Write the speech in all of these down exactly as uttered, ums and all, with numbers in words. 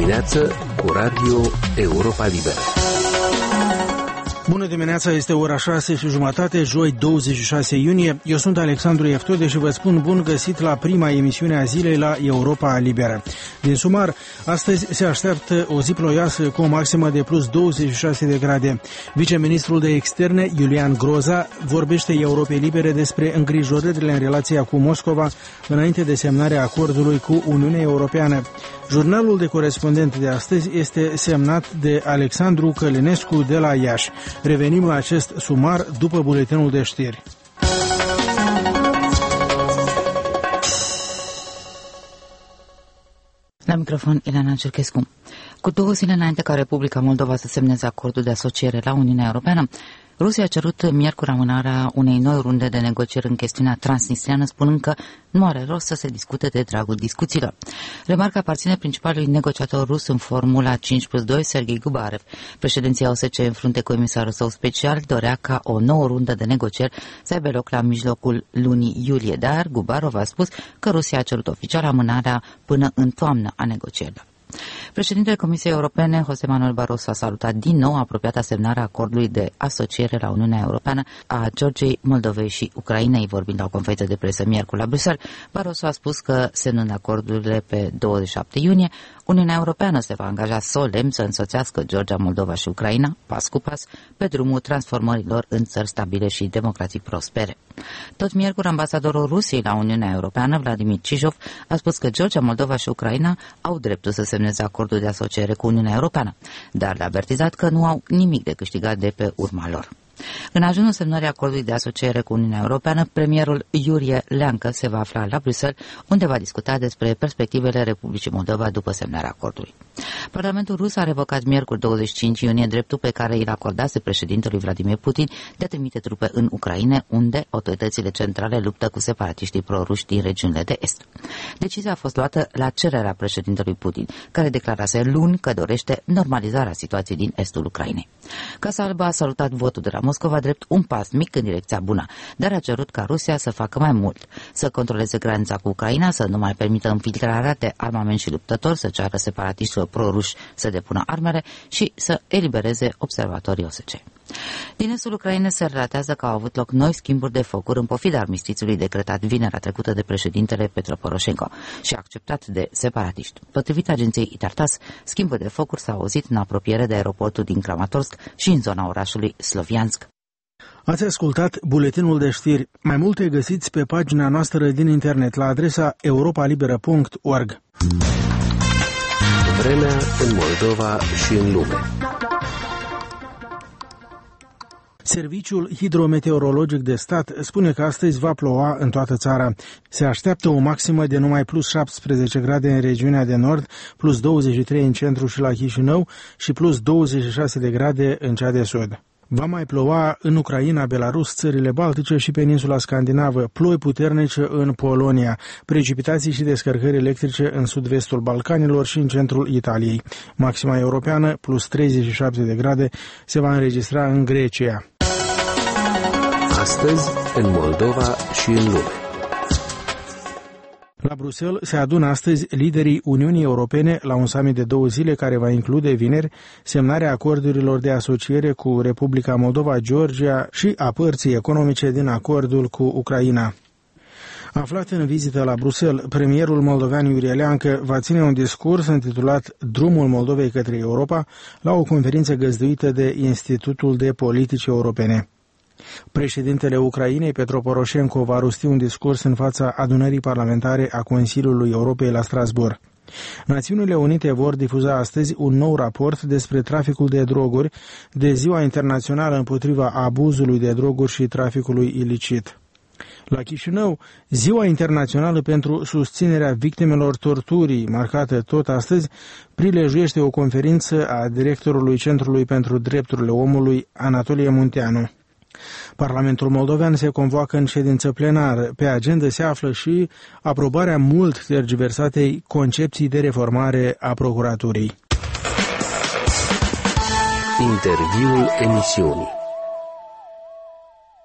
dimineață cu Radio Europa Liberă. Bună dimineața, este ora șase și jumătate, joi douăzeci și șase iunie. Eu sunt Alexandru Eftode și vă spun bun găsit la prima emisiune a zilei la Europa Liberă. Din sumar, astăzi se așteaptă o zi ploioasă cu o maximă de plus douăzeci și șase de grade. Viceministrul de Externe, Iulian Groza, vorbește Europei Libere despre îngrijorările în relația cu Moscova înainte de semnarea acordului cu Uniunea Europeană. Jurnalul de corespondent de astăzi este semnat de Alexandru Călinescu de la Iași. Revenim la acest sumar după buletinul de știri. La microfon, Ileana Cerchescu. Cu două zile înainte ca Republica Moldova să semneze acordul de asociere la Uniunea Europeană, Rusia a cerut miercuri amânarea unei noi runde de negocieri în chestiunea transnistriană, spunând că nu are rost să se discute de dragul discuțiilor. Remarca aparține principalului negociator rus în Formula cinci plus doi, Sergei Gubarev. Președinția O S C, în frunte cu emisarul său special, dorea ca o nouă rundă de negocieri să aibă loc la mijlocul lunii iulie, dar Gubarev a spus că Rusia a cerut oficial amânarea până în toamnă a negocierilor. Președintele Comisiei Europene, José Manuel Barroso, a salutat din nou apropiata semnarea acordului de asociere la Uniunea Europeană a Georgiei, Moldovei și Ucrainei. Vorbind la o conferință de presă miercuri la Bruxelles, Barroso a spus că, semnând acordurile pe douăzeci și șapte iunie, Uniunea Europeană se va angaja solemn să însoțească Georgia, Moldova și Ucraina, pas cu pas, pe drumul transformărilor în țări stabile și democratic prospere. Tot miercuri, ambasadorul Rusiei la Uniunea Europeană, Vladimir Cizhov, a spus că Georgia, Moldova și Ucraina au dreptul să semneze acordul de asociere cu Uniunea Europeană, dar le-a avertizat că nu au nimic de câștigat de pe urma lor. În ajunul semnării acordului de asociere cu Uniunea Europeană, premierul Iurie Leancă se va afla la Bruxelles, unde va discuta despre perspectivele Republicii Moldova după semnarea acordului. Parlamentul rus a revocat miercuri douăzeci și cinci iunie dreptul pe care îl acordase președintelui Vladimir Putin de a trimite trupe în Ucraina, unde autoritățile centrale luptă cu separatiștii proruși din regiunile de est. Decizia a fost luată la cererea președintelui Putin, care declarase luni că dorește normalizarea situației din estul Ucrainei. Casa Albă a salutat votul de la Moscova drept un pas mic în direcția bună, dar a cerut ca Rusia să facă mai mult, să controleze granița cu Ucraina, să nu mai permită infiltrarea de armament și luptători, să ceară separatiștilor proruși să depună armele și să elibereze observatorii O S C. Din estul Ucrainei se relatează că au avut loc noi schimburi de focuri în pofida armistițiului decretat vinerea trecută de președintele Petro Poroșenko și acceptat de separatiști. Potrivit agenției Itartas, schimburi de focuri s-au auzit în apropiere de aeroportul din Kramatorsk și în zona orașului Sloviansk. Ați ascultat buletinul de știri. Mai multe găsiți pe pagina noastră din internet la adresa europa liberă punct org. Vremea în Moldova și în lume. Serviciul hidrometeorologic de stat spune că astăzi va ploua în toată țara. Se așteaptă o maximă de numai plus șaptesprezece grade în regiunea de nord, plus douăzeci și trei în centru și la Chișinău și plus douăzeci și șase de grade în cea de sud. Va mai ploua în Ucraina, Belarus, țările Baltice și peninsula Scandinavă, ploi puternice în Polonia, precipitații și descărcări electrice în sud-vestul Balcanilor și în centrul Italiei. Maxima europeană, plus treizeci și șapte de grade, se va înregistra în Grecia. Astăzi, în Moldova și în lume. La Bruxelles se adună astăzi liderii Uniunii Europene la un summit de două zile care va include vineri semnarea acordurilor de asociere cu Republica Moldova, Georgia și a părții economice din acordul cu Ucraina. Aflat în vizită la Bruxelles, premierul moldovean Iurie Leancă va ține un discurs intitulat Drumul Moldovei către Europa la o conferință găzduită de Institutul de Politici Europene. Președintele Ucrainei, Petro Poroșenko, va rosti un discurs în fața adunării parlamentare a Consiliului Europei la Strasbourg. Națiunile Unite vor difuza astăzi un nou raport despre traficul de droguri de Ziua Internațională împotriva abuzului de droguri și traficului ilicit. La Chișinău, Ziua Internațională pentru susținerea victimelor torturii, marcată tot astăzi, prilejuiește o conferință a directorului Centrului pentru Drepturile Omului, Anatolie Munteanu. Parlamentul moldovean se convoacă în ședință plenară. Pe agenda se află și aprobarea mult tergiversatei concepții de reformare a procuraturii. Interviul emisiunii.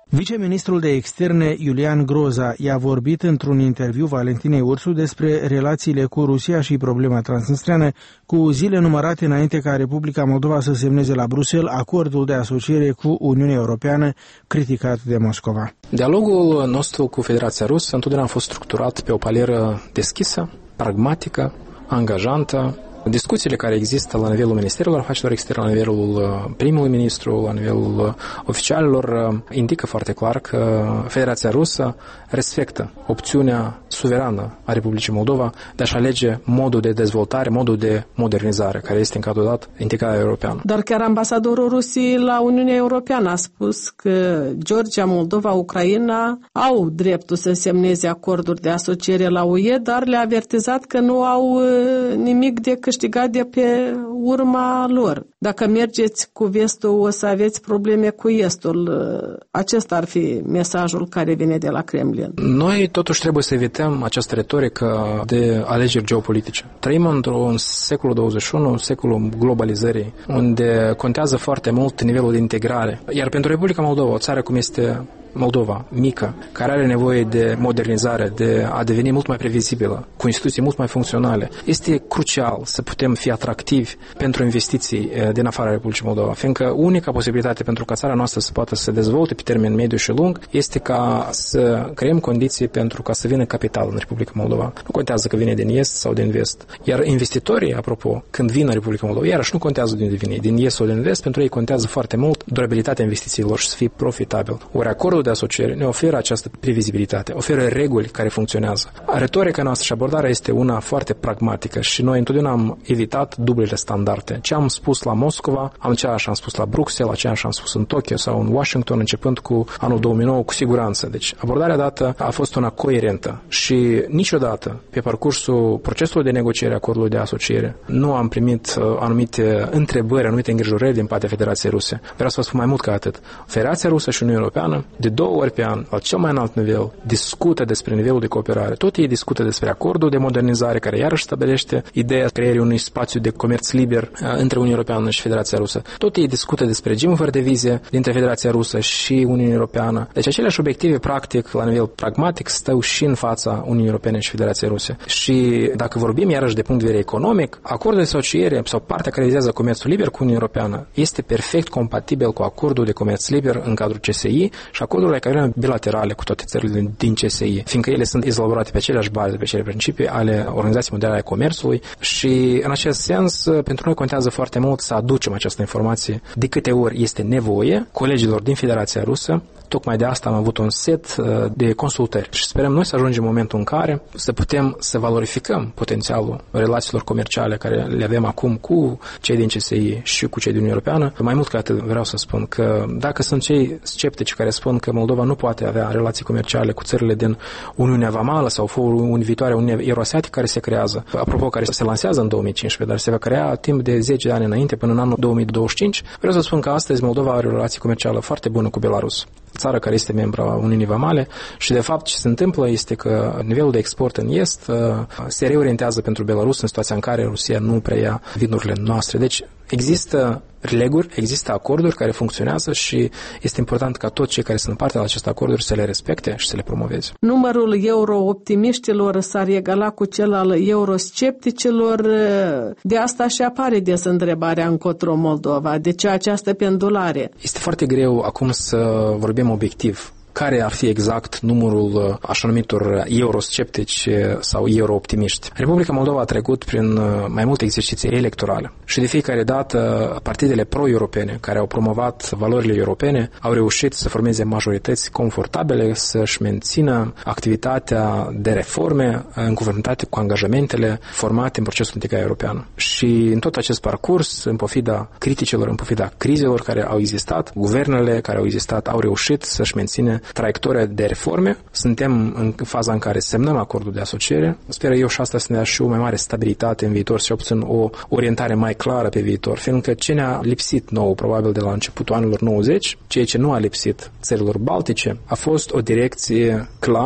Viceministrul de Externe Iulian Groza i-a vorbit într-un interviu Valentinei Ursu despre relațiile cu Rusia și problema transnistreană, cu zile numărate înainte ca Republica Moldova să semneze la Bruxelles acordul de asociere cu Uniunea Europeană, criticat de Moscova. Dialogul nostru cu Federația Rusă întotdeauna a fost structurat pe o palieră deschisă, pragmatică, angajantă. Discuțiile care există la nivelul Ministerelor Afacerilor Externe, la nivelul primului ministru, la nivelul oficialilor, indică foarte clar că Federația Rusă respectă opțiunea suverană a Republicii Moldova de a-și alege modul de dezvoltare, modul de modernizare, care este în cadrul dat integrarea europeană. Dar chiar ambasadorul Rusiei la Uniunea Europeană a spus că Georgia, Moldova, Ucraina au dreptul să semneze acorduri de asociere la U E, dar le-a avertizat că nu au nimic de câștigat de pe urma lor. Dacă mergeți cu vestul, o să aveți probleme cu estul. Acesta ar fi mesajul care vine de la Kremlin. Noi totuși trebuie să evităm această retorică de alegeri geopolitice. Trăim într-un secolul douăzeci și unu, secolul globalizării, unde contează foarte mult nivelul de integrare. Iar pentru Republica Moldova, o țară cum este Moldova, mică, care are nevoie de modernizare, de a deveni mult mai previzibilă, cu instituții mult mai funcționale, este crucial să putem fi atractivi pentru investiții din afara Republicii Moldova, fiindcă unica posibilitate pentru ca țara noastră să poată să se dezvolte pe termen mediu și lung este ca să creăm condiții pentru ca să vină capital în Republica Moldova. Nu contează că vine din est sau din vest. Iar investitorii, apropo, când vin în Republica Moldova, iarăși nu contează de unde vine, din est sau din vest, pentru ei contează foarte mult durabilitatea investițiilor și să fie profitabil. Ori acordul de asociere ne oferă această previzibilitate, oferă reguli care funcționează. Retorica noastră și abordarea este una foarte pragmatică și noi întotdeauna am evitat dublele standarde. Ce am spus la Moscova, am aceeași am spus la Bruxelles, aceeași am spus în Tokyo sau în Washington, începând cu anul două mii nouă, cu siguranță. Deci abordarea dată a fost una coerentă și niciodată pe parcursul procesului de negociere a acordului de asociere nu am primit uh, anumite întrebări, anumite îngrijorări din partea Federației Ruse. Vreau să vă spun mai mult ca atât. Federația Rusă și Uniunea Europeană de două ori pe an, la cel mai înalt nivel, discută despre nivelul de cooperare. Tot ei discută despre acordul de modernizare, care iarăși stabilește ideea creării unui spațiu de comerț liber uh, între Uniunea Europeană și Federația Rusă. Tot ei discută despre regimul fără de vize dintre Federația Rusă și Uniunea Europeană. Deci aceleași obiective, practic, la nivel pragmatic, stau și în fața Uniunii Europene și Federației Ruse. Și dacă vorbim iarăși de punct de vedere economic, acordul de asociere sau partea care vizează comerțul liber cu Uniunea Europeană este perfect compatibil cu acordul de comerț liber în cadrul C S I și acordurile care avem bilaterale cu toate țările din C S I, fiindcă ele sunt elaborate pe aceleași baze, pe acele principii ale Organizației Mondiale a Comerțului și în acest sens pentru noi contează foarte mult să aducem această informație de câte ori este nevoie colegilor din Federația Rusă. Tocmai de asta am avut un set de consultări și sperăm noi să ajungem în momentul în care să putem să valorificăm potențialul relațiilor comerciale care le avem acum cu cei din C S I și cu cei din Uniunea Europeană. Mai mult ca atât vreau să spun că dacă sunt cei sceptici care spun că Moldova nu poate avea relații comerciale cu țările din Uniunea Vamală sau forul viitoare Uniune Euroasiatică care se creează, apropo, care se lansează în două mii cincisprezece, dar se va crea timp de zece ani înainte până în anul două mii douăzeci și cinci, vreau să spun că astăzi Moldova are o relație comercială foarte bună cu Belarus, țară care este membra a Uniunii Vamale și de fapt ce se întâmplă este că nivelul de export în est se reorientează pentru Belarus în situația în care Rusia nu preia vinurile noastre. Deci există leguri, există acorduri care funcționează și este important ca toți cei care sunt parte la aceste acorduri să le respecte și să le promoveze. Numărul euro-optimiștilor s-ar egala cu cel al euroscepticilor. De asta și apare des întrebarea încotro Moldova. De ce această pendulare? Este foarte greu acum să vorbim obiectiv. Care ar fi exact numărul așa numitor eurosceptici sau eurooptimiști. Republica Moldova a trecut prin mai multe exerciții electorale și de fiecare dată partidele pro-europene care au promovat valorile europene au reușit să formeze majorități confortabile, să-și mențină activitatea de reforme în conformitate cu angajamentele formate în procesul de integrare europeană. Și în tot acest parcurs, în pofida criticilor, în pofida crizelor care au existat, guvernele care au existat au reușit să-și mențină traiectoria de reforme. Suntem în faza în care semnăm acordul de asociere. Sper eu și asta să ne dea și o mai mare stabilitate în viitor și obțin o orientare mai clară pe viitor, fiindcă ce ne-a lipsit nouă, probabil de la începutul anilor nouăzeci, ceea ce nu a lipsit țărilor baltice, a fost o direcție clară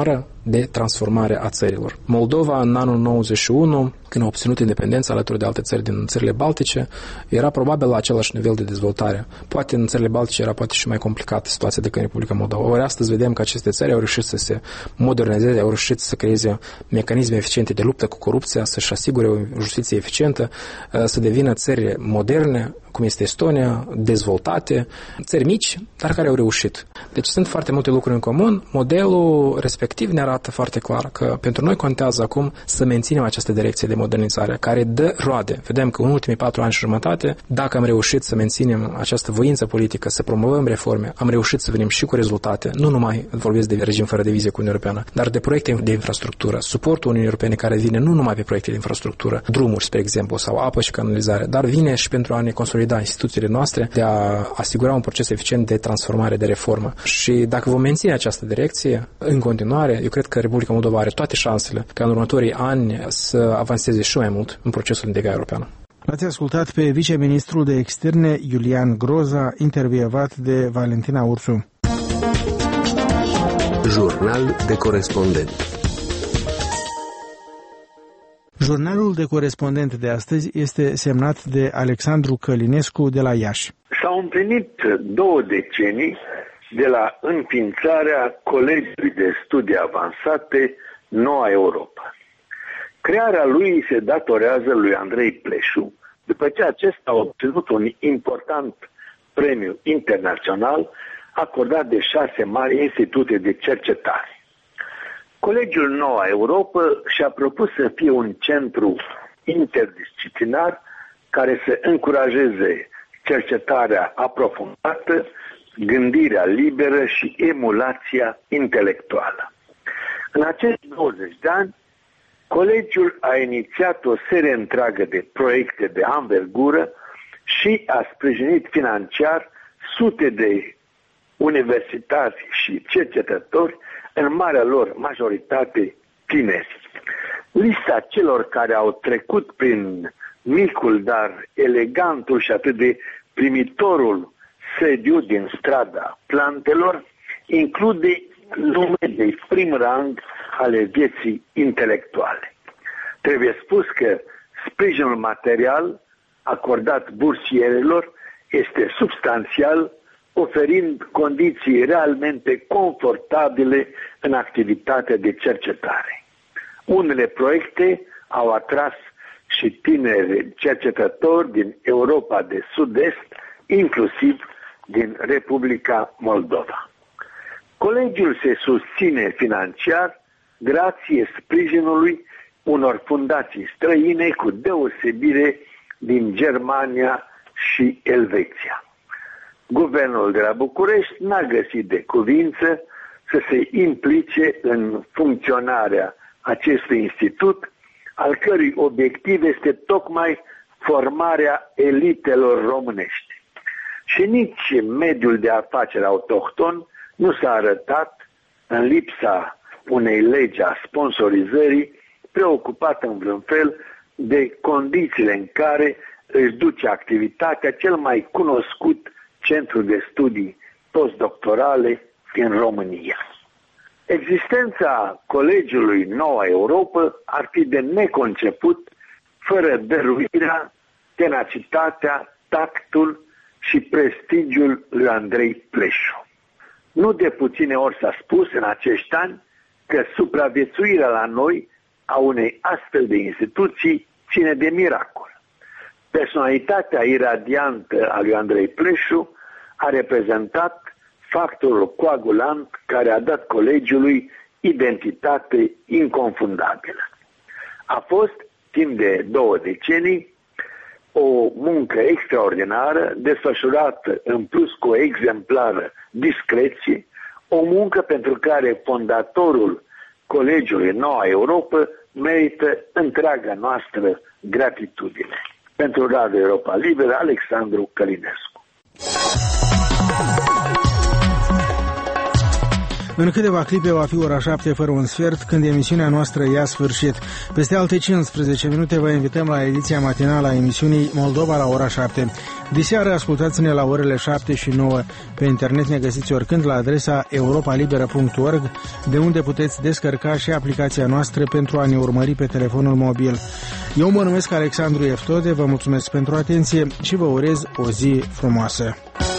de transformare a țărilor. Moldova, în anul nouăzeci și unu, când a obținut independența alături de alte țări din țările Baltice, era probabil la același nivel de dezvoltare. Poate în țările Baltice era poate și mai complicată situația decât în Republica Moldova. Ori astăzi vedem că aceste țări au reușit să se modernizeze, au reușit să creeze mecanisme eficiente de luptă cu corupția, să-și asigure o justiție eficientă, să devină țări moderne, cum este Estonia, dezvoltate, țări mici, dar care au reușit. Deci sunt foarte multe lucruri în comun. Modelul respectiv ne arată foarte clar că pentru noi contează acum să menținem această direcție de modernizare, care dă roade. Vedem că în ultimii patru ani și jumătate, dacă am reușit să menținem această voință politică, să promovăm reforme, am reușit să venim și cu rezultate, nu numai vorbesc de regim fără divizie cu Uniunea Europeană, dar de proiecte de infrastructură, suportul Uniunii Europene care vine nu numai pe proiecte de infrastructură, drumuri, spre exemplu, sau apă și canalizare, dar vine și pentru a ne consolida instituțiile noastre, de a asigura un proces eficient de transformare, de reformă. Și dacă vom menține această direcție în continuare, eu cred că Republica Moldova are toate șansele ca în următorii ani să avanseze și mai mult în procesul de integrare europeană. L-ați ascultat pe viceministrul de externe Iulian Groza, intervievat de Valentina Ursu. Jurnal de corespondent. Jurnalul de corespondent de astăzi este semnat de Alexandru Călinescu de la Iași. S-au împlinit două decenii de la înființarea Colegiului de Studii Avansate Noua Europa. Crearea lui se datorează lui Andrei Pleșu, după ce acesta a obținut un important premiu internațional acordat de șase mari institute de cercetare. Colegiul Noua Europa și-a propus să fie un centru interdisciplinar care să încurajeze cercetarea aprofundată, gândirea liberă și emulația intelectuală. În acești douăzeci de ani, colegiul a inițiat o serie întreagă de proiecte de anvergură și a sprijinit financiar sute de universitari și cercetători, în marea lor majoritate tineri. Lista celor care au trecut prin micul, dar elegantul și atât de primitorul sediu din strada Plantelor include nume de prim rang ale vieții intelectuale. Trebuie spus că sprijinul material acordat bursierilor este substanțial, oferind condiții realmente confortabile în activitatea de cercetare. Unele proiecte au atras și tineri cercetători din Europa de Sud-Est, inclusiv din Republica Moldova. Colegiul se susține financiar grație sprijinului unor fundații străine, cu deosebire din Germania și Elveția. Guvernul de la București n-a găsit de cuvință să se implice în funcționarea acestui institut, al cărui obiectiv este tocmai formarea elitelor românești. Și nici mediul de afaceri autohton nu s-a arătat, în lipsa unei legi a sponsorizării, preocupat în vreun fel de condițiile în care își duce activitatea cel mai cunoscut centru de studii postdoctorale din România. Existența Colegiului Noua Europa ar fi de neconceput fără dăruirea, tenacitatea, tactul și prestigiul lui Andrei Pleșu. Nu de puține ori s-a spus în acești ani că supraviețuirea la noi a unei astfel de instituții ține de miracol. Personalitatea iradiantă a lui Andrei Pleșu a reprezentat factorul coagulant care a dat colegiului identitate inconfundabilă. A fost, timp de două decenii, o muncă extraordinară, desfășurată în plus cu o exemplară discreție, o muncă pentru care fondatorul Colegiului Noua Europa merită întreaga noastră gratitudine. Pentru Radio Europa Liberă, Alexandru Călinescu. În câteva clipe va fi ora șapte fără un sfert, când emisiunea noastră ia sfârșit. Peste alte cincisprezece minute vă invităm la ediția matinală a emisiunii Moldova la ora șapte. Diseară ascultați-ne la orele șapte și nouă. Pe internet ne găsiți oricând la adresa europa liberă punct org, de unde puteți descărca și aplicația noastră pentru a ne urmări pe telefonul mobil. Eu mă numesc Alexandru Eftode, vă mulțumesc pentru atenție și vă urez o zi frumoasă.